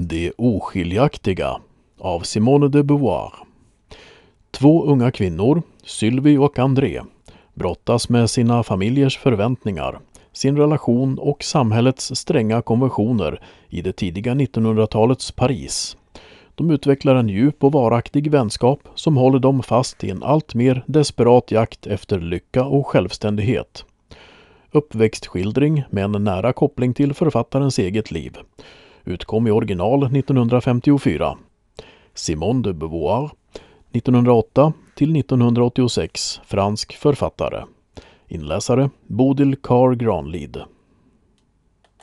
De oskiljaktiga av Simone de Beauvoir. Två unga kvinnor, Sylvie och André, brottas med sina familjers förväntningar, sin relation och samhällets stränga konventioner i det tidiga 1900-talets Paris. De utvecklar en djup och varaktig vänskap som håller dem fast i en allt mer desperat jakt efter lycka och självständighet. Uppväxtskildring med en nära koppling till författarens eget liv. Utkom i original 1954. Simone de Beauvoir, 1908 till 1986, fransk författare. Inläsare Bodil Carr Granlid.